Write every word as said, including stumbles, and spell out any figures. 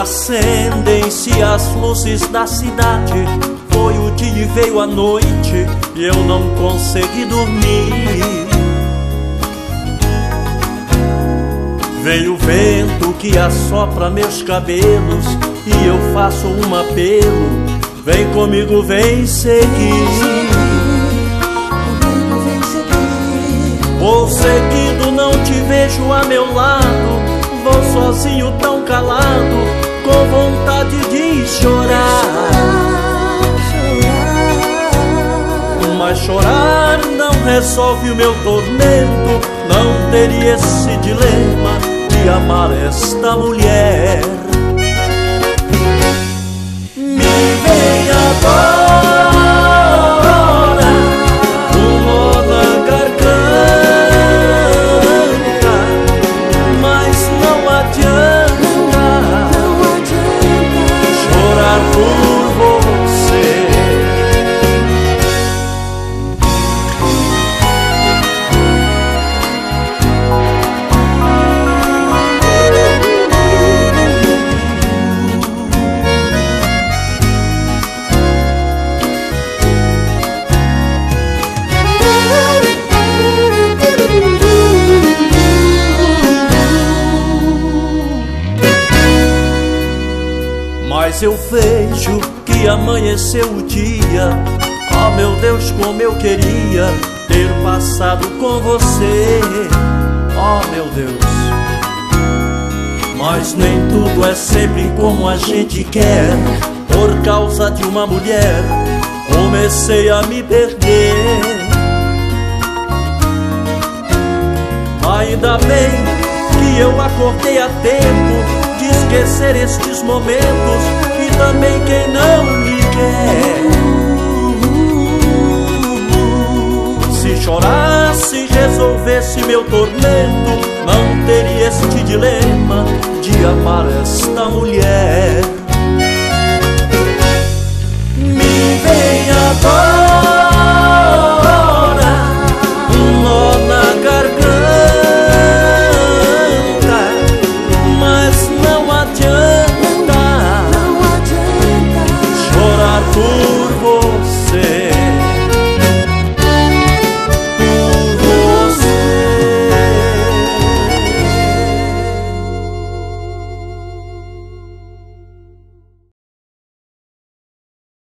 Acendem-se as luzes da cidade. Foi o dia e veio a noite e eu não consegui dormir. Veio o vento que assopra meus cabelos e eu faço um apelo: vem comigo, vem seguir. Vou seguido, não te vejo a meu lado. Vou sozinho tão calado, com vontade de chorar. Mas chorar não resolve o meu tormento. Não teria esse dilema de amar esta mulher. Me vem agora um nó na garganta, mas não adianta chorar por você. Mas eu vejo que amanheceu o dia. Oh meu Deus, como eu queria ter passado com você. Oh meu Deus. Mas nem tudo é sempre como a gente quer. Por causa de uma mulher comecei a me perder. Ainda bem que eu acordei a tempo de esquecer estes momentos, e também quem não me quer. Se chorasse e resolvesse meu tormento, não teria este dilema de amar esta mulher.